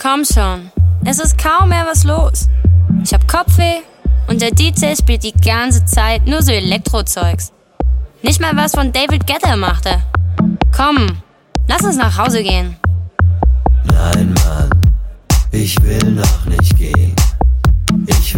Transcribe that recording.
komm schon. Es ist kaum mehr was los. Ich hab Kopfweh und der DJ spielt die ganze Zeit nur so Elektrozeugs. Nicht mal was von David Guetta machte. Komm, lass uns nach Hause gehen. Nein, Mann, ich will noch nicht gehen.